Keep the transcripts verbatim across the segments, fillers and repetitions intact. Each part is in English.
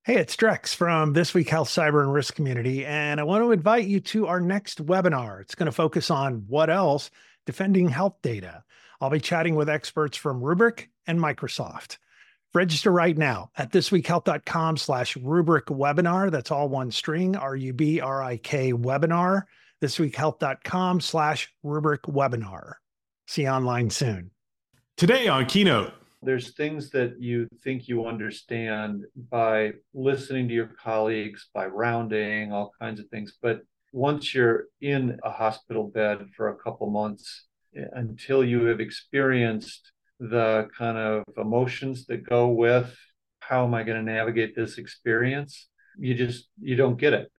Hey, it's Drex from This Week Health Cyber and Risk Community, and I want to invite you to our next webinar. It's going to focus on what else? Defending health data. I'll be chatting with experts from Rubrik and Microsoft. Register right now at thisweekhealth.com slash Rubrik webinar. That's all one string, R U B R I K webinar, thisweekhealth.com slash Rubrik webinar. See you online soon. Today on Keynote. There's things that you think you understand by listening to your colleagues, by rounding, all kinds of things. But once you're in a hospital bed for a couple months, until you have experienced the kind of emotions that go with how am I going to navigate this experience, you just, you don't get it.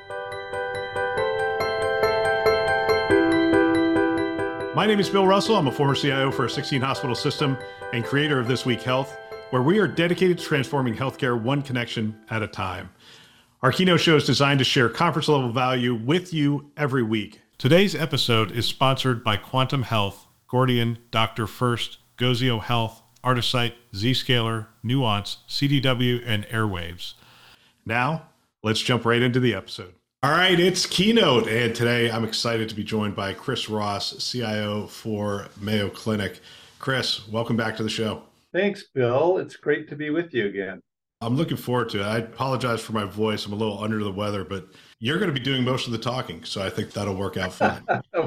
My name is Bill Russell. I'm a former C I O for a sixteen hospital system and creator of This Week Health, where we are dedicated to transforming healthcare one connection at a time. Our Keynote show is designed to share conference level value with you every week. Today's episode is sponsored by Quantum Health, Gordian, Doctor First, Gozio Health, Artisight, Zscaler, Nuance, C D W, and Airwaves. Now, let's jump right into the episode. All right, it's Keynote, and today I'm excited to be joined by Chris Ross, C I O for Mayo Clinic. Chris, welcome back to the show. Thanks, Bill. It's great to be with you again. I'm looking forward to it. I apologize for my voice. I'm a little under the weather, but you're going to be doing most of the talking, so I think that'll work out fine.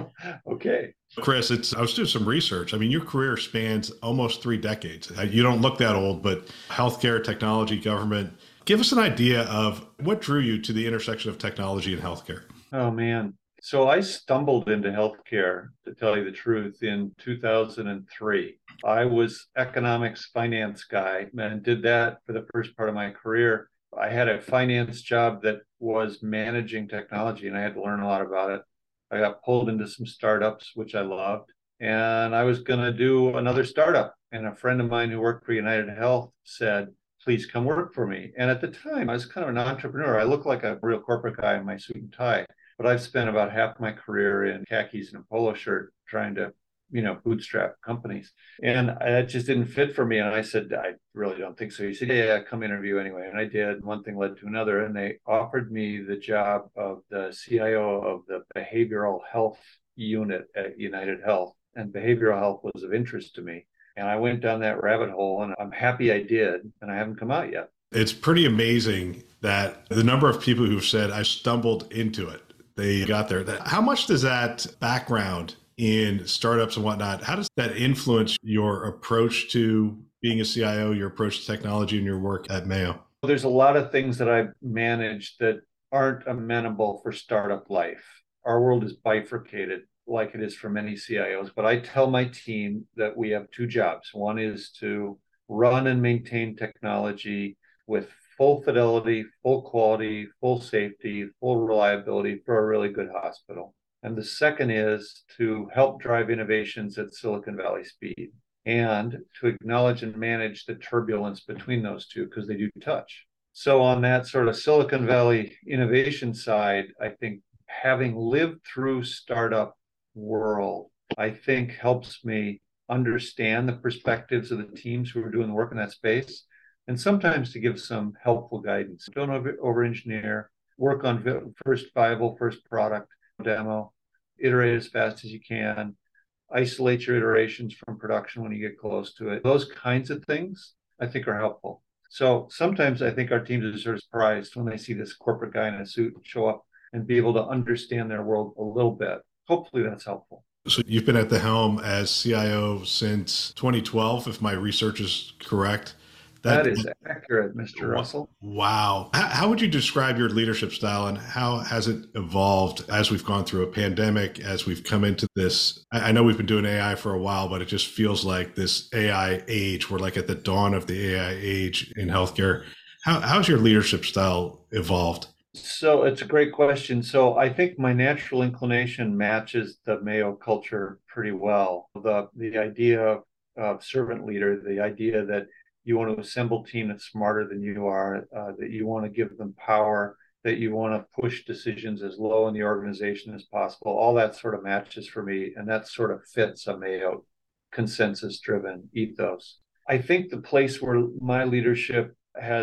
Okay. Chris, it's I was doing some research. I mean, your career spans almost three decades. You don't look that old, but healthcare, technology, government. Give us an idea of what drew you to the intersection of technology and healthcare. Oh, man. So I stumbled into healthcare, to tell you the truth, in two thousand three. I was economics finance guy and did that for the first part of my career. I had a finance job that was managing technology, and I had to learn a lot about it. I got pulled into some startups, which I loved, and I was going to do another startup. And a friend of mine who worked for United Health said, please come work for me. And at the time, I was kind of an entrepreneur. I look like a real corporate guy in my suit and tie, but I've spent about half my career in khakis and a polo shirt trying to, you know, bootstrap companies. And that just didn't fit for me. And I said, I really don't think so. He said, yeah, yeah, come interview anyway. And I did. One thing led to another. And they offered me the job of the C I O of the behavioral health unit at United Health. And behavioral health was of interest to me. And I went down that rabbit hole, and I'm happy I did, and I haven't come out yet. It's pretty amazing that the number of people who've said, I stumbled into it, they got there. How much does that background in startups and whatnot, how does that influence your approach to being a C I O, your approach to technology, and your work at Mayo? There's a lot of things that I've managed that aren't amenable for startup life. Our world is bifurcated, like it is for many C I Os. But I tell my team that we have two jobs. One is to run and maintain technology with full fidelity, full quality, full safety, full reliability for a really good hospital. And the second is to help drive innovations at Silicon Valley speed and to acknowledge and manage the turbulence between those two, because they do touch. So on that sort of Silicon Valley innovation side, I think having lived through startup world, I think helps me understand the perspectives of the teams who are doing the work in that space, and sometimes to give some helpful guidance. Don't over, over engineer, work on first viable, first product demo, iterate as fast as you can, isolate your iterations from production when you get close to it. Those kinds of things I think are helpful. So sometimes I think our teams are sort of surprised when they see this corporate guy in a suit show up and be able to understand their world a little bit. Hopefully that's helpful. So you've been at the helm as C I O since twenty twelve, if my research is correct. That, that is accurate, Mister Russell. Wow. How, how would you describe your leadership style, and how has it evolved as we've gone through a pandemic, as we've come into this? I, I know we've been doing A I for a while, but it just feels like this A I age. We're like at the dawn of the A I age in healthcare. How, how's your leadership style evolved? So it's a great question. So I think my natural inclination matches the Mayo culture pretty well. The the idea of, of servant leader, the idea that you want to assemble a team that's smarter than you are, uh, that you want to give them power, that you want to push decisions as low in the organization as possible. All that sort of matches for me, and that sort of fits a Mayo consensus-driven ethos. I think the place where my leadership has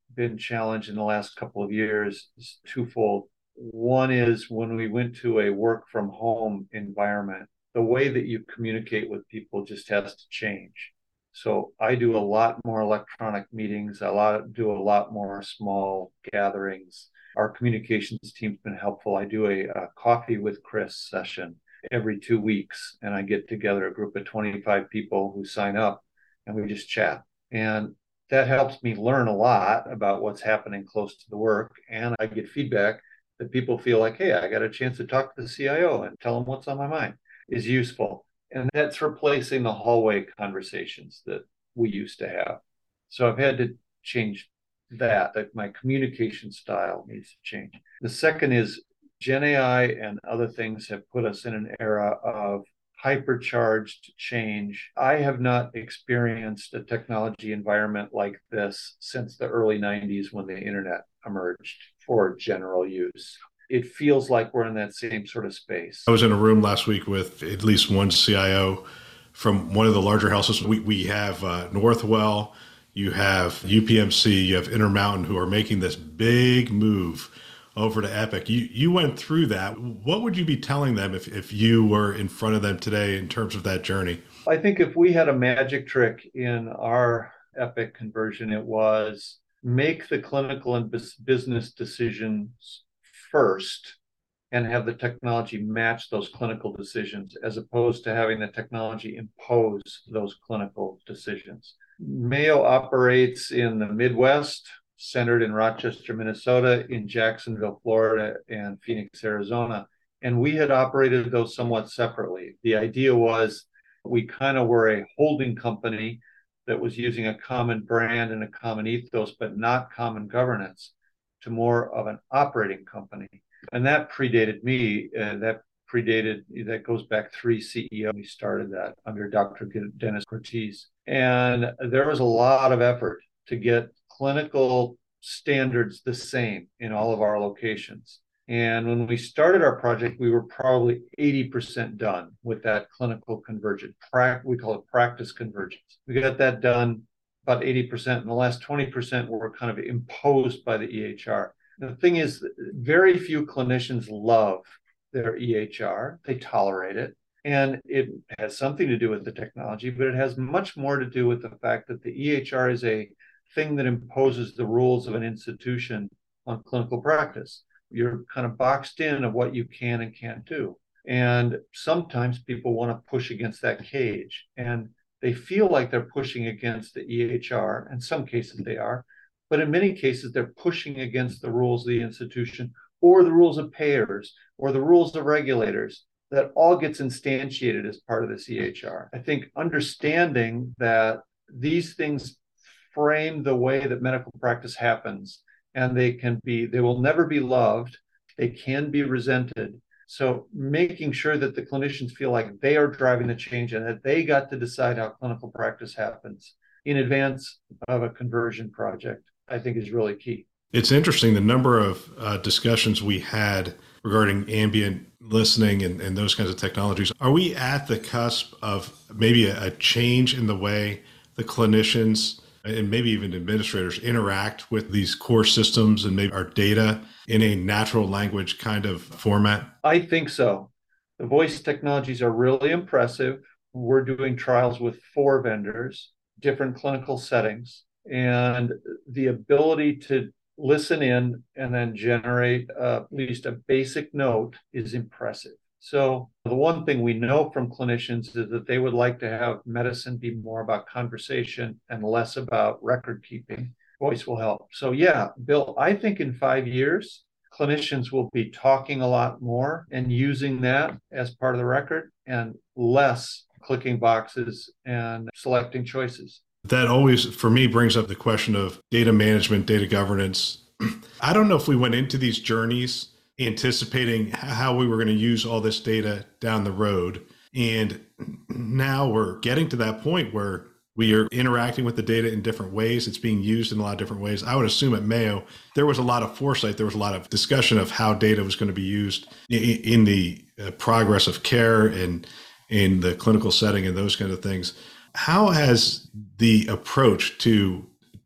been challenged in the last couple of years is twofold. One is when we went to a work from home environment, the way that you communicate with people just has to change. So I do a lot more electronic meetings. A lot do a lot more small gatherings. Our communications team's been helpful. I do a, a coffee with Chris session every two weeks, and I get together a group of twenty-five people who sign up, and we just chat. And that helps me learn a lot about what's happening close to the work, and I get feedback that people feel like, hey, I got a chance to talk to the C I O and tell them what's on my mind is useful. And that's replacing the hallway conversations that we used to have. So I've had to change that, that my communication style needs to change. The second is Gen A I and other things have put us in an era of hypercharged change. I have not experienced a technology environment like this since the early nineties when the internet emerged for general use. It feels like we're in that same sort of space. I was in a room last week with at least one C I O from one of the larger houses. We we have uh, Northwell, you have U P M C, you have Intermountain, who are making this big move over to Epic. You you went through that. What would you be telling them if, if you were in front of them today in terms of that journey? I think if we had a magic trick in our Epic conversion, it was make the clinical and business decisions first and have the technology match those clinical decisions as opposed to having the technology impose those clinical decisions. Mayo operates in the Midwest, centered in Rochester, Minnesota, in Jacksonville, Florida, and Phoenix, Arizona. And we had operated those somewhat separately. The idea was we kind of were a holding company that was using a common brand and a common ethos, but not common governance, to more of an operating company. And that predated me. Uh, that predated, that goes back three C E Os. We started that under Doctor Dennis Cortese. And there was a lot of effort to get clinical standards the same in all of our locations. And when we started our project, we were probably eighty percent done with that clinical convergence. We call it practice convergence. We got that done about eighty percent, and the last twenty percent were kind of imposed by the E H R. The thing is, very few clinicians love their E H R. They tolerate it. And it has something to do with the technology, but it has much more to do with the fact that the E H R is a thing that imposes the rules of an institution on clinical practice. You're kind of boxed in of what you can and can't do. And sometimes people want to push against that cage. And they feel like they're pushing against the E H R. In some cases they are, but in many cases they're pushing against the rules of the institution or the rules of payers or the rules of regulators. That all gets instantiated as part of this E H R. I think understanding that these things frame the way that medical practice happens, and they can be, they will never be loved. They can be resented. So making sure that the clinicians feel like they are driving the change and that they got to decide how clinical practice happens in advance of a conversion project, I think is really key. It's interesting the number of uh, discussions we had regarding ambient listening and, and those kinds of technologies. Are we at the cusp of maybe a, a change in the way the clinicians and maybe even administrators interact with these core systems and maybe our data in a natural language kind of format? I think so. The voice technologies are really impressive. We're doing trials with four vendors, different clinical settings, and the ability to listen in and then generate uh, at least a basic note is impressive. So the one thing we know from clinicians is that they would like to have medicine be more about conversation and less about record keeping. Voice will help. So yeah, Bill, I think in five years, clinicians will be talking a lot more and using that as part of the record and less clicking boxes and selecting choices. That always, for me, brings up the question of data management, data governance. I don't know if we went into these journeys anticipating how we were going to use all this data down the road. And now we're getting to that point where we are interacting with the data in different ways. It's being used in a lot of different ways. I would assume at Mayo, there was a lot of foresight. There was a lot of discussion of how data was going to be used in the progress of care and in the clinical setting and those kind of things. How has the approach to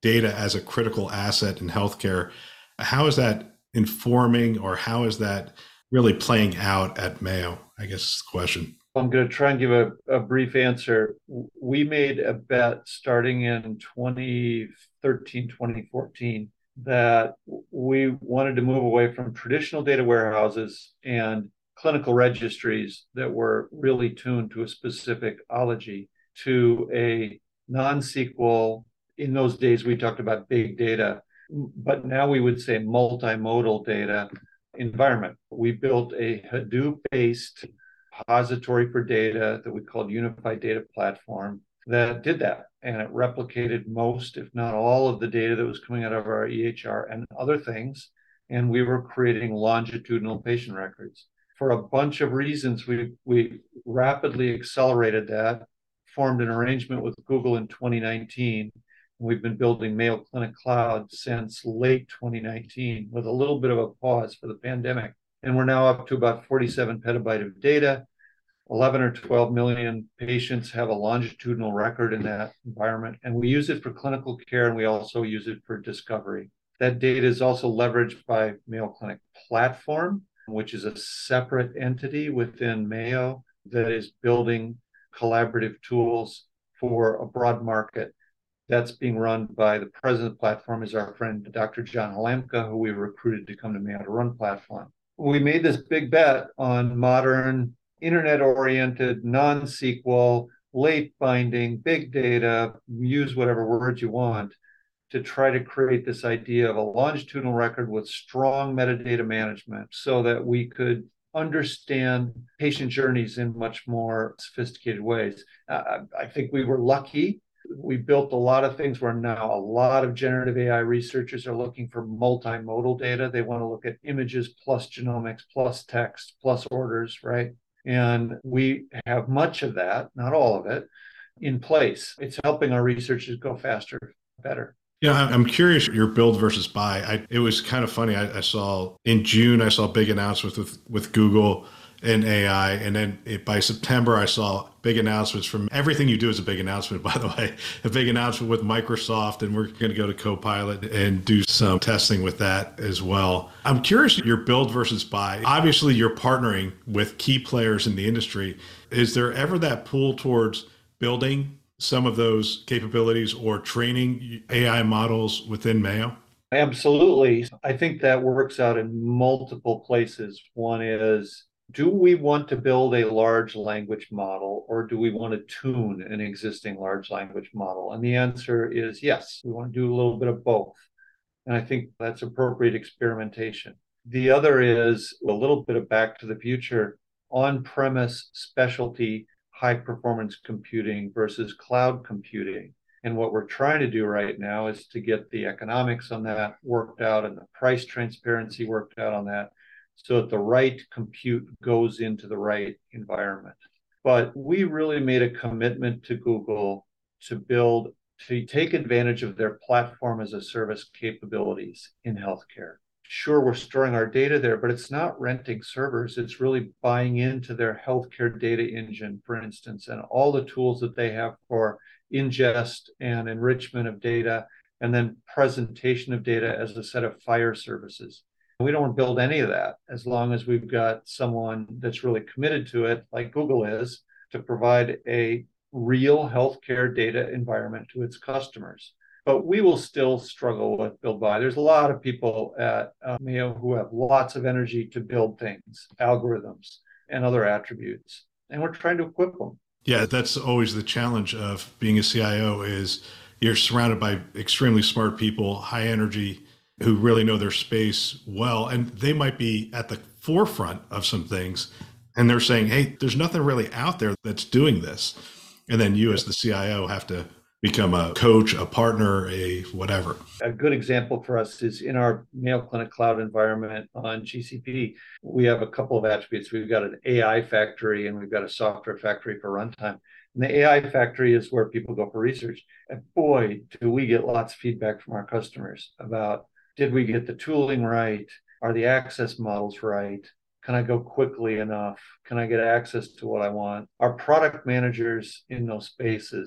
data as a critical asset in healthcare. How is that informing, or how is that really playing out at Mayo? I guess is the question. I'm going to try and give a, a brief answer. We made a bet starting in twenty thirteen, twenty fourteen that we wanted to move away from traditional data warehouses and clinical registries that were really tuned to a specific ology to a non-S Q L. In those days, we talked about big data, but now we would say multimodal data environment. We built a Hadoop-based repository for data that we called Unified Data Platform that did that. And it replicated most, if not all, of the data that was coming out of our E H R and other things. And we were creating longitudinal patient records. For a bunch of reasons, we, we rapidly accelerated that, formed an arrangement with Google in twenty nineteen. We've been building Mayo Clinic Cloud since late twenty nineteen with a little bit of a pause for the pandemic. And we're now up to about forty-seven petabyte of data. eleven or twelve million patients have a longitudinal record in that environment. And we use it for clinical care, and we also use it for discovery. That data is also leveraged by Mayo Clinic Platform, which is a separate entity within Mayo that is building collaborative tools for a broad market. That's being run by the president of the platform is our friend, Doctor John Halamka, who we recruited to come to Mayo to run platform. We made this big bet on modern, internet-oriented, non-S Q L, late binding, big data, use whatever words you want, to try to create this idea of a longitudinal record with strong metadata management so that we could understand patient journeys in much more sophisticated ways. Uh, I think we were lucky. We built a lot of things where now a lot of generative A I researchers are looking for multimodal data. They want to look at images plus genomics plus text plus orders, right? And we have much of that, not all of it, in place. It's helping our researchers go faster, better. Yeah, I'm curious your build versus buy. I, it was kind of funny. I, I saw in June, I saw big announcements with, with Google and A I. And then it, by September, I saw big announcements from everything you do is a big announcement, by the way, a big announcement with Microsoft. And we're going to go to Copilot and do some testing with that as well. I'm curious your build versus buy. Obviously, you're partnering with key players in the industry. Is there ever that pull towards building some of those capabilities or training A I models within Mayo? Absolutely. I think that works out in multiple places. One is, do we want to build a large language model, or do we want to tune an existing large language model? And the answer is yes. We want to do a little bit of both. And I think that's appropriate experimentation. The other is a little bit of back to the future, on-premise specialty high-performance computing versus cloud computing. And what we're trying to do right now is to get the economics on that worked out and the price transparency worked out on that, so that the right compute goes into the right environment. But we really made a commitment to Google to build, to take advantage of their platform as a service capabilities in healthcare. Sure, we're storing our data there, but it's not renting servers. It's really buying into their healthcare data engine, for instance, and all the tools that they have for ingest and enrichment of data, and then presentation of data as a set of FHIR services. We don't want to build any of that as long as we've got someone that's really committed to it, like Google is, to provide a real healthcare data environment to its customers. But we will still struggle with build buy. There's a lot of people at uh, Mayo who have lots of energy to build things, algorithms, and other attributes. And we're trying to equip them. Yeah, that's always the challenge of being a C I O is you're surrounded by extremely smart people, high energy, who really know their space well. And they might be at the forefront of some things. And they're saying, hey, there's nothing really out there that's doing this. And then you as the C I O have to become a coach, a partner, a whatever. A good example for us is in our Mayo Clinic Cloud environment on G C P, we have a couple of attributes. We've got an A I factory and we've got a software factory for runtime. And the A I factory is where people go for research. And boy, do we get lots of feedback from our customers about, did we get the tooling right? Are the access models right? Can I go quickly enough? Can I get access to what I want? Our product managers in those spaces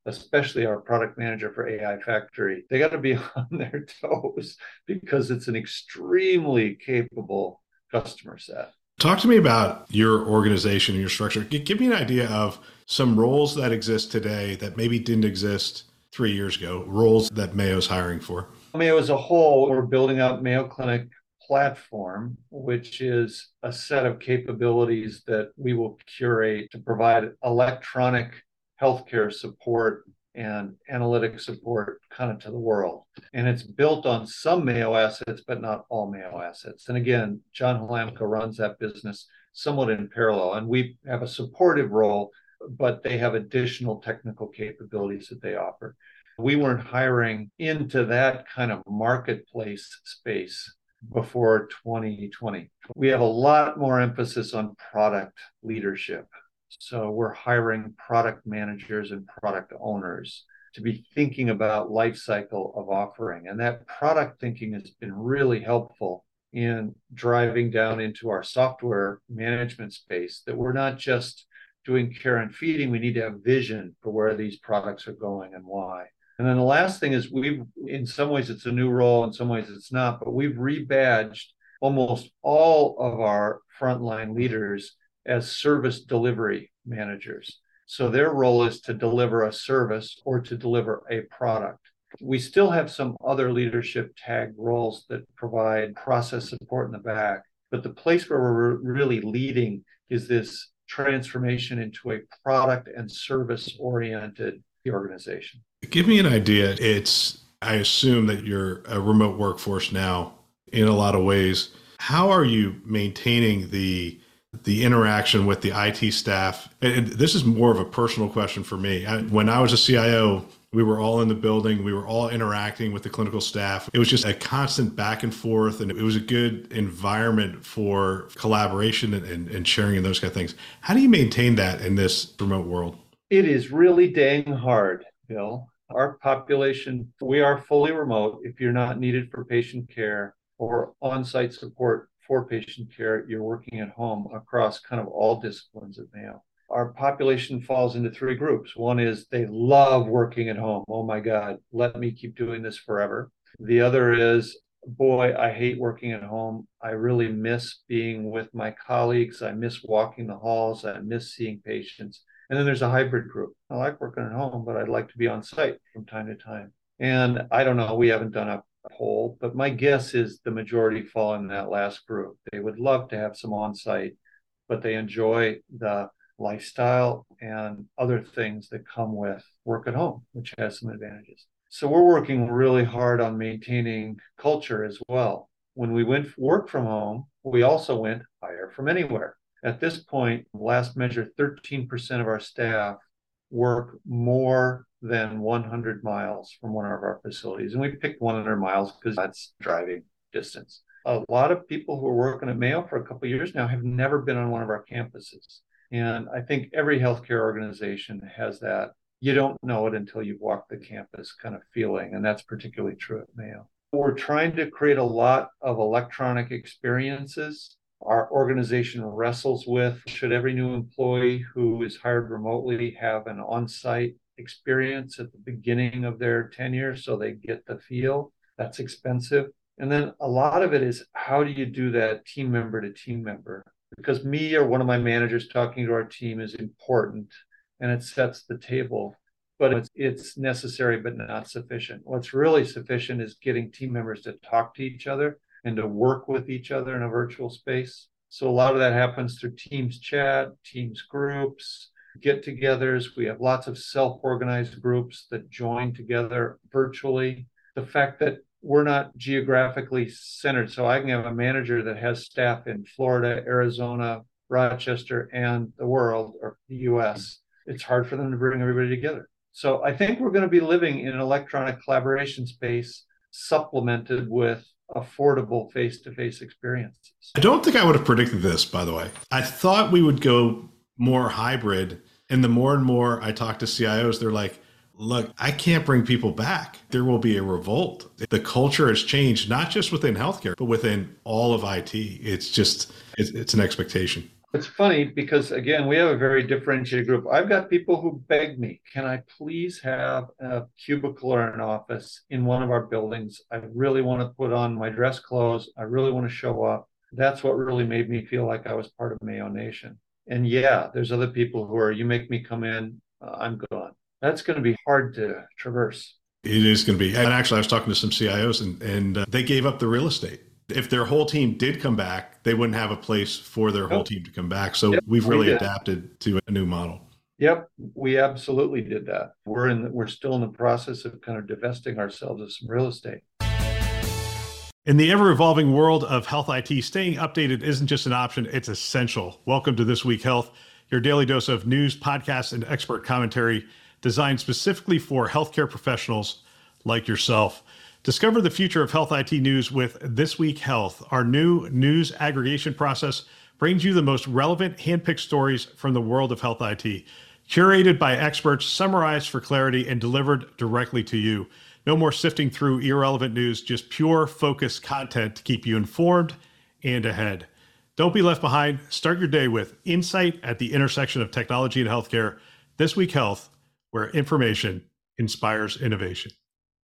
especially our product manager for A I Factory, they got to be on their toes because it's an extremely capable customer set. Talk to me about your organization and your structure. Give me an idea of some roles that exist today that maybe didn't exist three years ago, roles that Mayo's hiring for. Mayo as a whole, we're building out Mayo Clinic Platform, which is a set of capabilities that we will curate to provide electronic healthcare support and analytic support kind of to the world. And it's built on some Mayo assets, but not all Mayo assets. And again, John Halamka runs that business somewhat in parallel. And we have a supportive role, but they have additional technical capabilities that they offer. We weren't hiring into that kind of marketplace space before twenty twenty. We have a lot more emphasis on product leadership. So we're hiring product managers and product owners to be thinking about life cycle of offering. And that product thinking has been really helpful in driving down into our software management space, that we're not just doing care and feeding, we need to have vision for where these products are going and why. And then the last thing is we've, in some ways it's a new role, in some ways it's not, but we've rebadged almost all of our frontline leaders as service delivery managers. So their role is to deliver a service or to deliver a product. We still have some other leadership tag roles that provide process support in the back, but the place where we're really leading is this transformation into a product and service oriented organization. Give me an idea. It's, I assume that you're a remote workforce now in a lot of ways. How are you maintaining the the interaction with the I T staff? And this is more of a personal question for me. I, when I was a C I O, we were all in the building. We were all interacting with the clinical staff. It was just a constant back and forth, and it was a good environment for collaboration and, and, and sharing and those kind of things. How do you maintain that in this remote world? It is really dang hard, Bill. Our population, we are fully remote. If you're not needed for patient care or on-site support for patient care, you're working at home across kind of all disciplines at Mayo. Our population falls into three groups. One is they love working at home. Oh my God, let me keep doing this forever. The other is, boy, I hate working at home. I really miss being with my colleagues. I miss walking the halls. I miss seeing patients. And then there's a hybrid group. I like working at home, but I'd like to be on site from time to time. And I don't know, we haven't done a poll, but my guess is the majority fall in that last group. They would love to have some on site, but they enjoy the lifestyle and other things that come with work at home, which has some advantages. So we're working really hard on maintaining culture as well. When we went work from home, we also went hire from anywhere. At this point, last measure, thirteen percent of our staff work more than one hundred miles from one of our facilities. And we picked one hundred miles because that's driving distance. A lot of people who are working at Mayo for a couple of years now have never been on one of our campuses. And I think every healthcare organization has that. You don't know it until you've walked the campus kind of feeling. And that's particularly true at Mayo. We're trying to create a lot of electronic experiences. Our organization wrestles with, should every new employee who is hired remotely have an on-site experience at the beginning of their tenure so they get the feel? That's expensive. And then a lot of it is, how do you do that team member to team member? Because me or one of my managers talking to our team is important and it sets the table, but it's, it's necessary but not sufficient. What's really sufficient is getting team members to talk to each other and to work with each other in a virtual space. So a lot of that happens through Teams chat, Teams groups, get-togethers. We have lots of self-organized groups that join together virtually. The fact that we're not geographically centered, so I can have a manager that has staff in Florida, Arizona, Rochester, and the world, or the U S. It's hard for them to bring everybody together. So I think we're going to be living in an electronic collaboration space supplemented with affordable face-to-face experiences. I don't think I would have predicted this, by the way. I thought we would go more hybrid. And the more and more I talk to C I Os, they're like, look, I can't bring people back. There will be a revolt. The culture has changed, not just within healthcare, but within all of I T. It's just, it's, it's an expectation. It's funny because, again, we have a very differentiated group. I've got people who beg me, can I please have a cubicle or an office in one of our buildings? I really want to put on my dress clothes. I really want to show up. That's what really made me feel like I was part of Mayo Nation. And yeah, there's other people who are, you make me come in, uh, I'm gone. That's going to be hard to traverse. It is going to be. And actually, I was talking to some C I Os and, and uh, they gave up the real estate. If their whole team did come back, they wouldn't have a place for their whole team to come back. So yep, we've really we adapted to a new model. Yep, we absolutely did that. We're in. The, we're still in the process of kind of divesting ourselves of some real estate. In the ever-evolving world of health I T, staying updated isn't just an option, it's essential. Welcome to This Week Health, your daily dose of news, podcasts, and expert commentary designed specifically for healthcare professionals like yourself. Discover the future of health I T news with This Week Health. Our new news aggregation process brings you the most relevant handpicked stories from the world of health I T, curated by experts, summarized for clarity, and delivered directly to you. No more sifting through irrelevant news, just pure, focused content to keep you informed and ahead. Don't be left behind. Start your day with insight at the intersection of technology and healthcare. This Week Health, where information inspires innovation.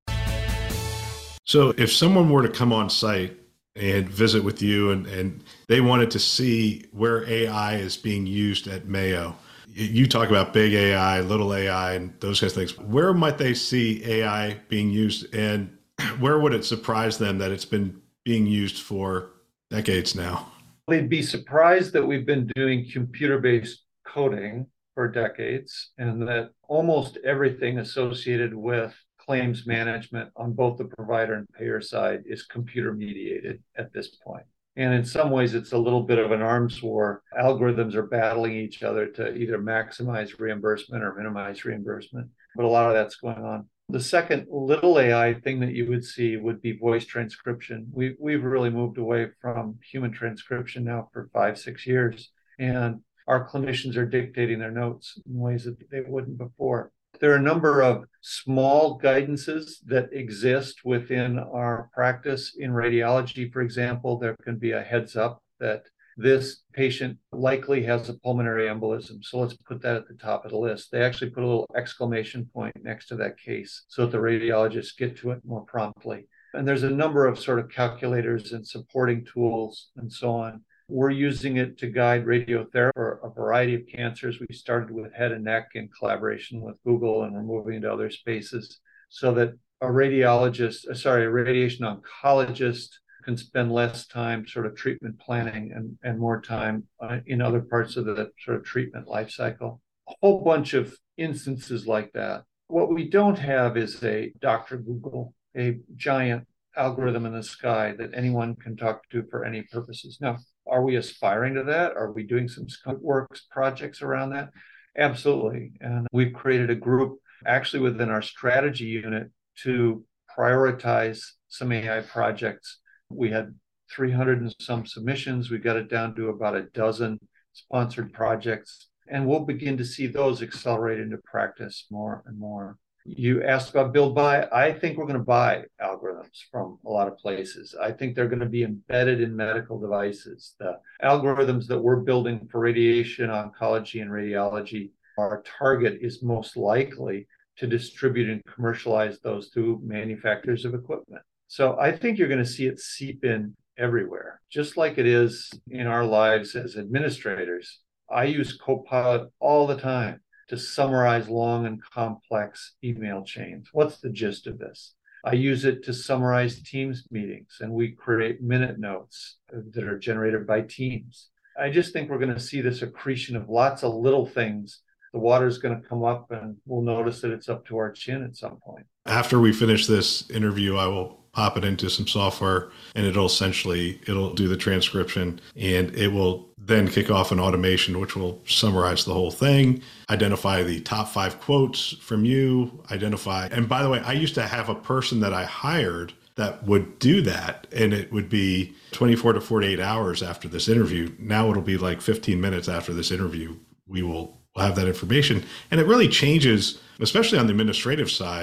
So if someone were to come on site and visit with you and, and they wanted to see where A I is being used at Mayo, you talk about big A I, little A I, and those kinds of things. Where might they see A I being used, and where would it surprise them that it's been being used for decades now? They'd be surprised that we've been doing computer-based coding for decades, and that almost everything associated with claims management on both the provider and payer side is computer mediated at this point. And in some ways, it's a little bit of an arms war. Algorithms are battling each other to either maximize reimbursement or minimize reimbursement. But a lot of that's going on. The second little A I thing that you would see would be voice transcription. We, we've really moved away from human transcription now for five, six years. And our clinicians are dictating their notes in ways that they wouldn't before. There are a number of small guidances that exist within our practice. In radiology, for example, there can be a heads up that this patient likely has a pulmonary embolism. So let's put that at the top of the list. They actually put a little exclamation point next to that case so that the radiologists get to it more promptly. And there's a number of sort of calculators and supporting tools and so on. We're using it to guide radiotherapy for a variety of cancers. We started with head and neck in collaboration with Google, and we're moving into other spaces so that a radiologist, sorry, a radiation oncologist can spend less time sort of treatment planning and, and more time uh, in other parts of the sort of treatment life cycle. A whole bunch of instances like that. What we don't have is a Doctor Google, a giant algorithm in the sky that anyone can talk to for any purposes. Now, are we aspiring to that? Are we doing some skunk works projects around that? Absolutely. And we've created a group actually within our strategy unit to prioritize some A I projects. We had three hundred and some submissions. We got it down to about a dozen sponsored projects, and we'll begin to see those accelerate into practice more and more. You asked about build buy. I think we're going to buy algorithms from a lot of places. I think they're going to be embedded in medical devices. The algorithms that we're building for radiation, oncology, and radiology, our target is most likely to distribute and commercialize those through manufacturers of equipment. So I think you're going to see it seep in everywhere, just like it is in our lives as administrators. I use Copilot all the time to summarize long and complex email chains. What's the gist of this? I use it to summarize Teams meetings, and we create minute notes that are generated by Teams. I just think we're going to see this accretion of lots of little things. The water's going to come up, and we'll notice that it's up to our chin at some point. After we finish this interview, I will pop it into some software, and it'll essentially, it'll do the transcription, and it will then kick off an automation, which will summarize the whole thing, identify the top five quotes from you, identify. And by the way, I used to have a person that I hired that would do that, and it would be twenty-four to forty-eight hours after this interview. Now it'll be like fifteen minutes after this interview. We will have that information. And it really changes, especially on the administrative side,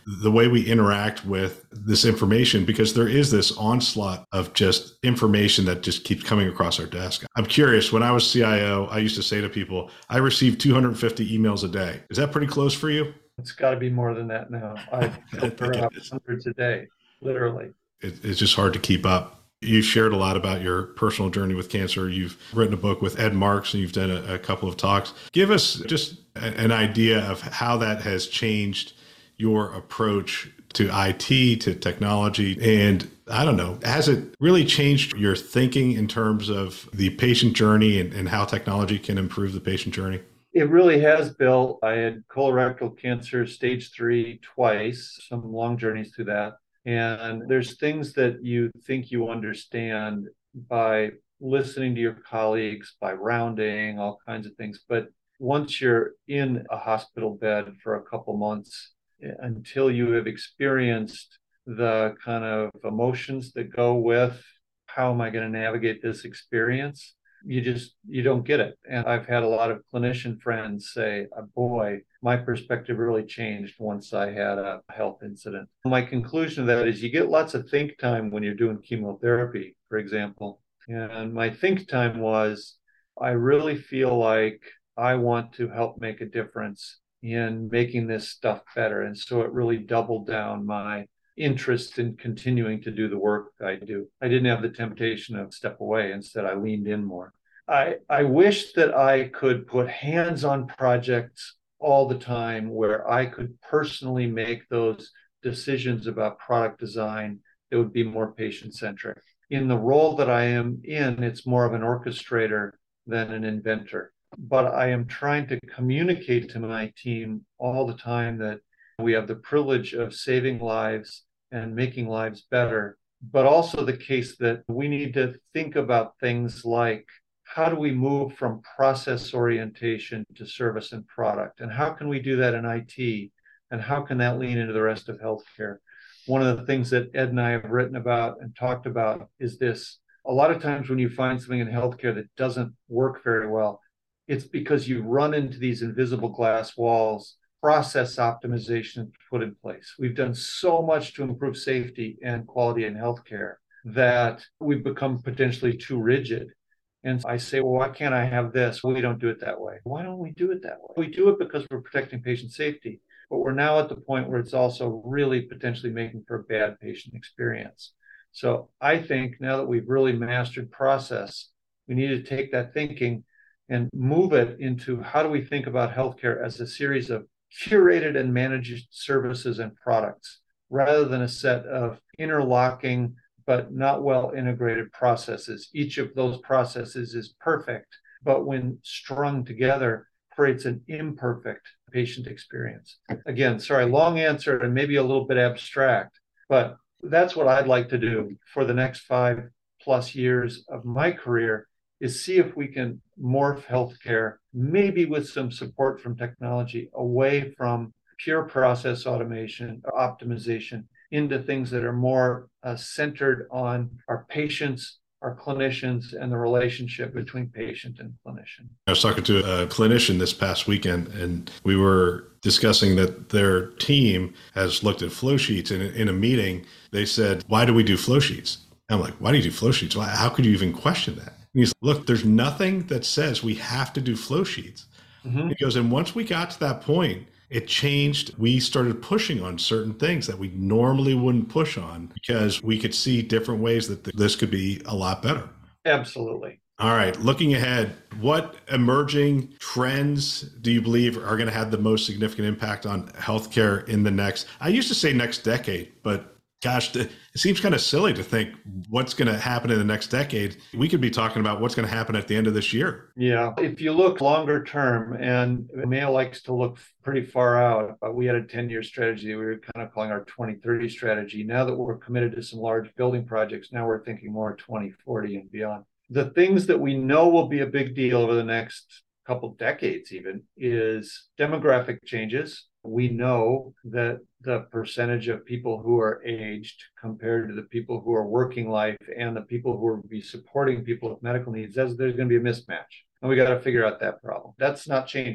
the way we interact with this information, because there is this onslaught of just information that just keeps coming across our desk. I'm curious, when I was C I O, I used to say to people, I receive two hundred fifty emails a day. Is that pretty close for you? It's got to be more than that now. I filter out hundreds a day, literally. It, it's just hard to keep up. You shared a lot about your personal journey with cancer. You've written a book with Ed Marks, and you've done a, a couple of talks. Give us just a, an idea of how that has changed your approach to I T, to technology. And I don't know, has it really changed your thinking in terms of the patient journey and, and how technology can improve the patient journey? It really has, Bill. I had colorectal cancer, stage three, twice, some long journeys through that. And there's things that you think you understand by listening to your colleagues, by rounding, all kinds of things. But once you're in a hospital bed for a couple months, until you have experienced the kind of emotions that go with how am I going to navigate this experience, you just, you don't get it. And I've had a lot of clinician friends say, oh, boy, my perspective really changed once I had a health incident. My conclusion of that is you get lots of think time when you're doing chemotherapy, for example. And my think time was, I really feel like I want to help make a difference in making this stuff better. And so it really doubled down my interest in continuing to do the work I do. I didn't have the temptation of step away. Instead, I leaned in more. I, I wish that I could put hands on projects all the time where I could personally make those decisions about product design that would be more patient-centric. In the role that I am in, it's more of an orchestrator than an inventor. But I am trying to communicate to my team all the time that we have the privilege of saving lives and making lives better, but also the case that we need to think about things like, how do we move from process orientation to service and product? And how can we do that in I T? And how can that lean into the rest of healthcare? One of the things that Ed and I have written about and talked about is this. A lot of times when you find something in healthcare that doesn't work very well, it's because you run into these invisible glass walls. Process optimization put in place. We've done so much to improve safety and quality in healthcare that we've become potentially too rigid. And I say, well, why can't I have this? Well, we don't do it that way. Why don't we do it that way? We do it because we're protecting patient safety, but we're now at the point where it's also really potentially making for a bad patient experience. So I think now that we've really mastered process, we need to take that thinking and move it into how do we think about healthcare as a series of curated and managed services and products, rather than a set of interlocking but not well integrated processes. Each of those processes is perfect, but when strung together, creates an imperfect patient experience. Again, sorry, long answer and maybe a little bit abstract, but that's what I'd like to do for the next five plus years of my career, is see if we can morph healthcare, maybe with some support from technology, away from pure process automation, optimization, into things that are more uh, centered on our patients, our clinicians, and the relationship between patient and clinician. I was talking to a clinician this past weekend, and we were discussing that their team has looked at flow sheets. And in a meeting, they said, why do we do flow sheets? And I'm like, why do you do flow sheets? Why, how could you even question that? And he's like, look, there's nothing that says we have to do flow sheets. Mm-hmm. He goes, and once we got to that point, it changed. We started pushing on certain things that we normally wouldn't push on because we could see different ways that this could be a lot better. Absolutely. All right. Looking ahead, what emerging trends do you believe are going to have the most significant impact on healthcare in the next, I used to say next decade, but gosh, it seems kind of silly to think what's going to happen in the next decade. We could be talking about what's going to happen at the end of this year. Yeah. If you look longer term, and Mayo likes to look pretty far out, but we had a ten-year strategy we were kind of calling our twenty thirty strategy. Now that we're committed to some large building projects, now we're thinking more twenty forty and beyond. The things that we know will be a big deal over the next couple decades even is demographic changes. We know that the percentage of people who are aged compared to the people who are working life and the people who will be supporting people with medical needs, there's going to be a mismatch. And we got to figure out that problem. That's not changeable.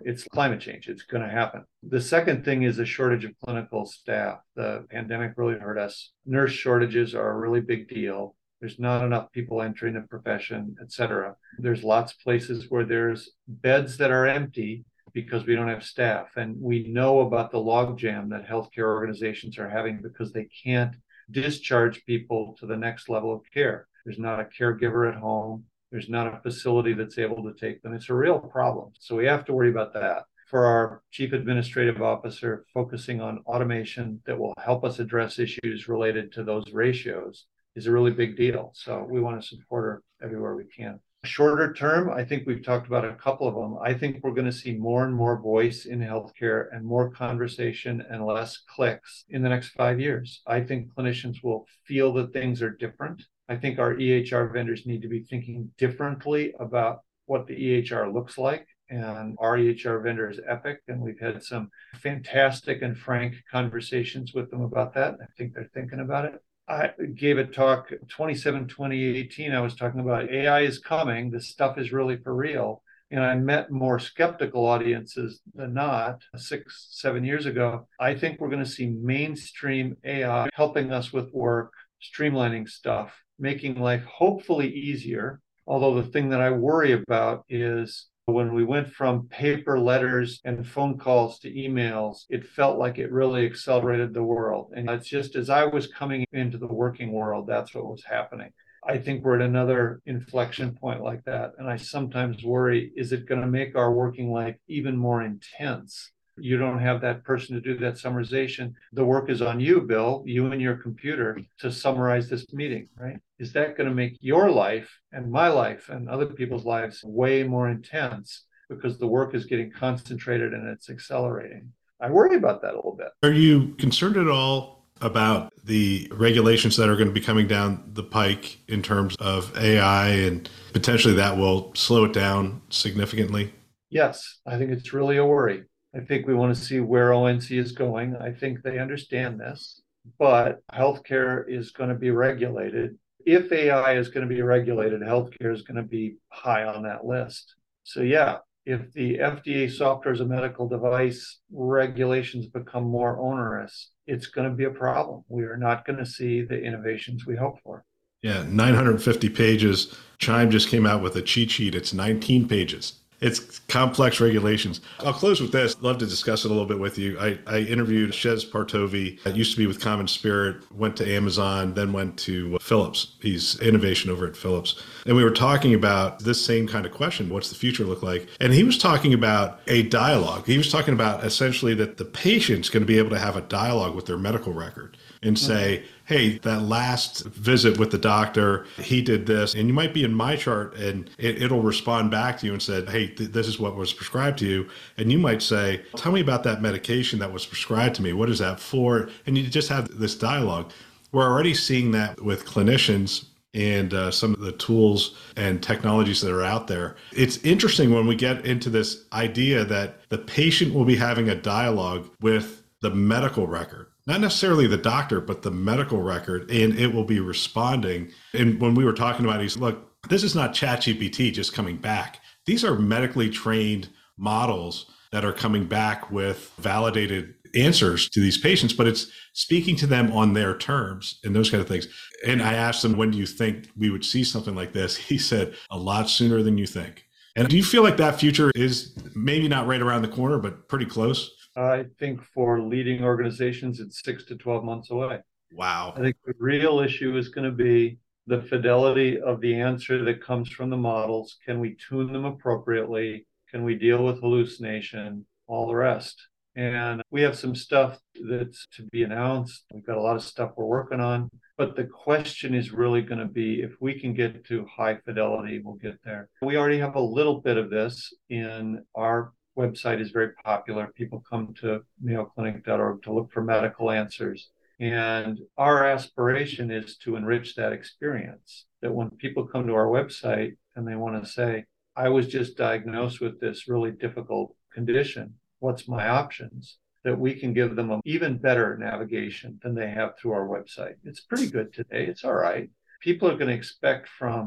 It's climate change. It's going to happen. The second thing is a shortage of clinical staff. The pandemic really hurt us. Nurse shortages are a really big deal. There's not enough people entering the profession, et cetera. There's lots of places where there's beds that are empty because we don't have staff. And we know about the logjam that healthcare organizations are having because they can't discharge people to the next level of care. There's not a caregiver at home. There's not a facility that's able to take them. It's a real problem. So we have to worry about that. For our chief administrative officer, focusing on automation that will help us address issues related to those ratios is a really big deal. So we want to support her everywhere we can. Shorter term, I think we've talked about a couple of them. I think we're going to see more and more voice in healthcare and more conversation and less clicks in the next five years. I think clinicians will feel that things are different. I think our E H R vendors need to be thinking differently about what the E H R looks like. And our E H R vendor is Epic, and we've had some fantastic and frank conversations with them about that. I think they're thinking about it. I gave a talk twenty-seven, twenty eighteen. I was talking about A I is coming. This stuff is really for real. And I met more skeptical audiences than not six, seven years ago. I think we're going to see mainstream A I helping us with work, streamlining stuff, making life hopefully easier. Although the thing that I worry about is when we went from paper letters and phone calls to emails, it felt like it really accelerated the world. And it's just as I was coming into the working world, that's what was happening. I think we're at another inflection point like that. And I sometimes worry, is it going to make our working life even more intense? You don't have that person to do that summarization. The work is on you, Bill, you and your computer to summarize this meeting, right? Is that going to make your life and my life and other people's lives way more intense because the work is getting concentrated and it's accelerating? I worry about that a little bit. Are you concerned at all about the regulations that are going to be coming down the pike in terms of A I and potentially that will slow it down significantly? Yes, I think it's really a worry. I think we want to see where O N C is going. I think they understand this, but healthcare is going to be regulated. If A I is going to be regulated, healthcare is going to be high on that list. So yeah, if the F D A software as a medical device regulations become more onerous, it's going to be a problem. We are not going to see the innovations we hope for. Yeah, nine hundred fifty pages. Chime just came out with a cheat sheet. It's nineteen pages. It's complex regulations. I'll close with this. Love to discuss it a little bit with you. I, I interviewed Shez Partovi. That used to be with Common Spirit, went to Amazon, then went to Philips. He's innovation over at Philips. And we were talking about this same kind of question. What's the future look like? And he was talking about a dialogue. He was talking about essentially that the patient's going to be able to have a dialogue with their medical record and say, mm-hmm. hey, that last visit with the doctor, he did this. And you might be in my chart and it, it'll respond back to you and said, hey, th- this is what was prescribed to you. And you might say, tell me about that medication that was prescribed to me. What is that for? And you just have this dialogue. We're already seeing that with clinicians and uh, some of the tools and technologies that are out there. It's interesting when we get into this idea that the patient will be having a dialogue with the medical record. Not necessarily the doctor, but the medical record, and it will be responding. And when we were talking about it, he's look, this is not ChatGPT just coming back. These are medically trained models that are coming back with validated answers to these patients, but it's speaking to them on their terms and those kind of things. And I asked him, when do you think we would see something like this? He said, a lot sooner than you think. And do you feel like that future is maybe not right around the corner, but pretty close? I think for leading organizations, it's six to twelve months away. Wow. I think the real issue is going to be the fidelity of the answer that comes from the models. Can we tune them appropriately? Can we deal with hallucination? All the rest. And we have some stuff that's to be announced. We've got a lot of stuff we're working on. But the question is really going to be, if we can get to high fidelity, we'll get there. We already have a little bit of this in our website is very popular. People come to mayo clinic dot org to look for medical answers. And our aspiration is to enrich that experience, that when people come to our website and they want to say, I was just diagnosed with this really difficult condition, what's my options? That we can give them an even better navigation than they have through our website. It's pretty good today. It's all right. People are going to expect from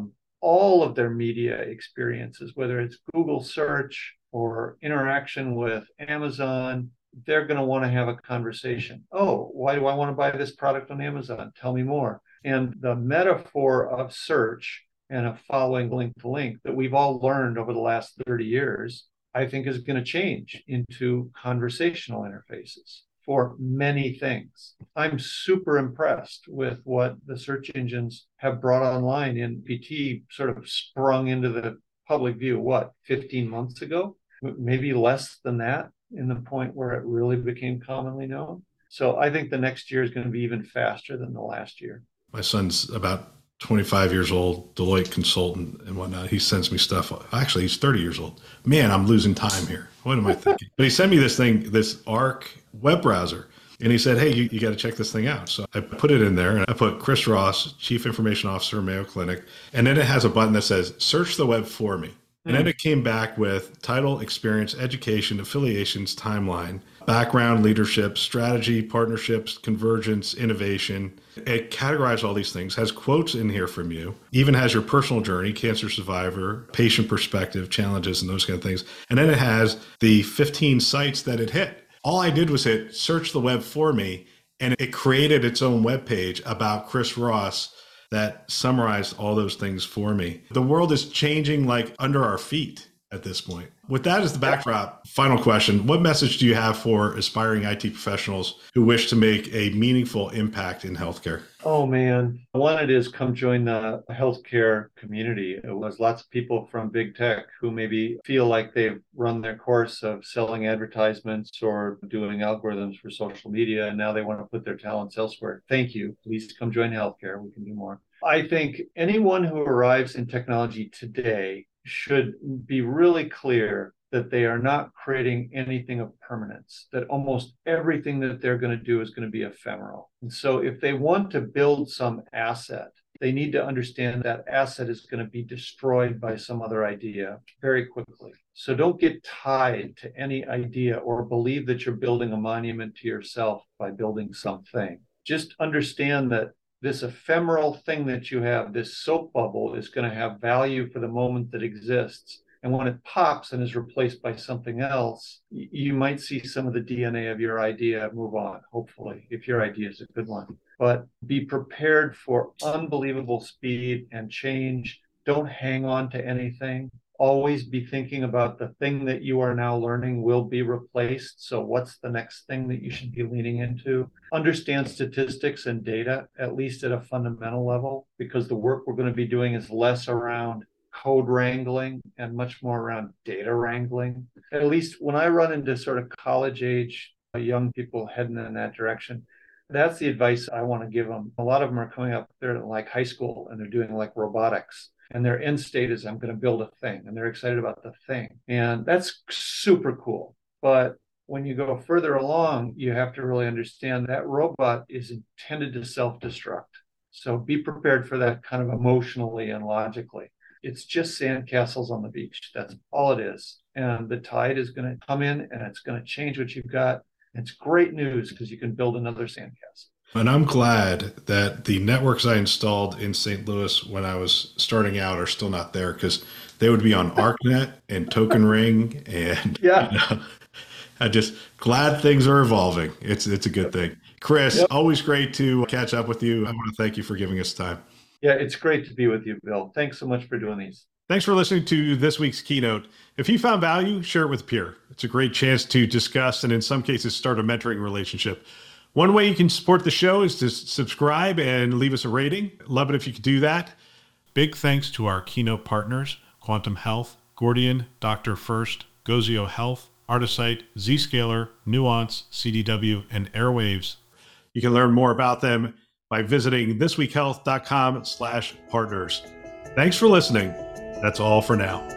all of their media experiences, whether it's Google search or interaction with Amazon, they're going to want to have a conversation. Oh, why do I want to buy this product on Amazon? Tell me more. And the metaphor of search and of following link to link that we've all learned over the last thirty years, I think is going to change into conversational interfaces for many things. I'm super impressed with what the search engines have brought online. And P T sort of sprung into the public view, what, fifteen months ago? Maybe less than that, in the point where it really became commonly known. So I think the next year is going to be even faster than the last year. My son's about twenty-five years old, Deloitte consultant and whatnot. He sends me stuff. Actually, he's thirty years old. Man, I'm losing time here. What am I thinking? But he sent me this thing, this Arc web browser. And he said, hey, you, you got to check this thing out. So I put it in there and I put Chris Ross, Chief Information Officer, Mayo Clinic. And then it has a button that says, search the web for me. And then it came back with title, experience, education, affiliations, timeline, background, leadership, strategy, partnerships, convergence, innovation. It categorized all these things, has quotes in here from you, even has your personal journey, cancer survivor, patient perspective, challenges, and those kind of things. And then it has the fifteen sites that it hit. All I did was hit search the web for me, and it created its own webpage about Chris Ross that summarized all those things for me. The world is changing like under our feet at this point. With that as the backdrop, final question, what message do you have for aspiring I T professionals who wish to make a meaningful impact in healthcare? Oh, man. One, it is come join the healthcare community. There's lots of people from big tech who maybe feel like they've run their course of selling advertisements or doing algorithms for social media, and now they want to put their talents elsewhere. Thank you. Please come join healthcare. We can do more. I think anyone who arrives in technology today should be really clear that they are not creating anything of permanence, that almost everything that they're going to do is going to be ephemeral. And so if they want to build some asset, they need to understand that asset is going to be destroyed by some other idea very quickly. So don't get tied to any idea or believe that you're building a monument to yourself by building something. Just understand that this ephemeral thing that you have, this soap bubble, is going to have value for the moment that exists. And when it pops and is replaced by something else, you might see some of the D N A of your idea move on, hopefully, if your idea is a good one. But be prepared for unbelievable speed and change. Don't hang on to anything. Always be thinking about the thing that you are now learning will be replaced. So what's the next thing that you should be leaning into? Understand statistics and data, at least at a fundamental level, because the work we're going to be doing is less around code wrangling and much more around data wrangling. At least when I run into sort of college age young people heading in that direction, that's the advice I want to give them. A lot of them are coming up, they're like high school and they're doing like robotics. And their end state is, I'm going to build a thing. And they're excited about the thing. And that's super cool. But when you go further along, you have to really understand that robot is intended to self-destruct. So be prepared for that kind of emotionally and logically. It's just sandcastles on the beach. That's all it is. And the tide is going to come in and it's going to change what you've got. It's great news because you can build another sandcastle. And I'm glad that the networks I installed in Saint Louis when I was starting out are still not there, because they would be on ArcNet and Token Ring. And yeah. You know, I'm just glad things are evolving. It's it's a good thing. Chris, yep. Always great to catch up with you. I want to thank you for giving us time. Yeah, it's great to be with you, Bill. Thanks so much for doing these. Thanks for listening to this week's keynote. If you found value, share it with a peer. It's a great chance to discuss and in some cases start a mentoring relationship. One way you can support the show is to subscribe and leave us a rating. Love it if you could do that. Big thanks to our keynote partners, Quantum Health, Gordian, Doctor First, Gozio Health, Artisight, Zscaler, Nuance, C D W, and Airwaves. You can learn more about them by visiting thisweekhealth.com slash partners. Thanks for listening. That's all for now.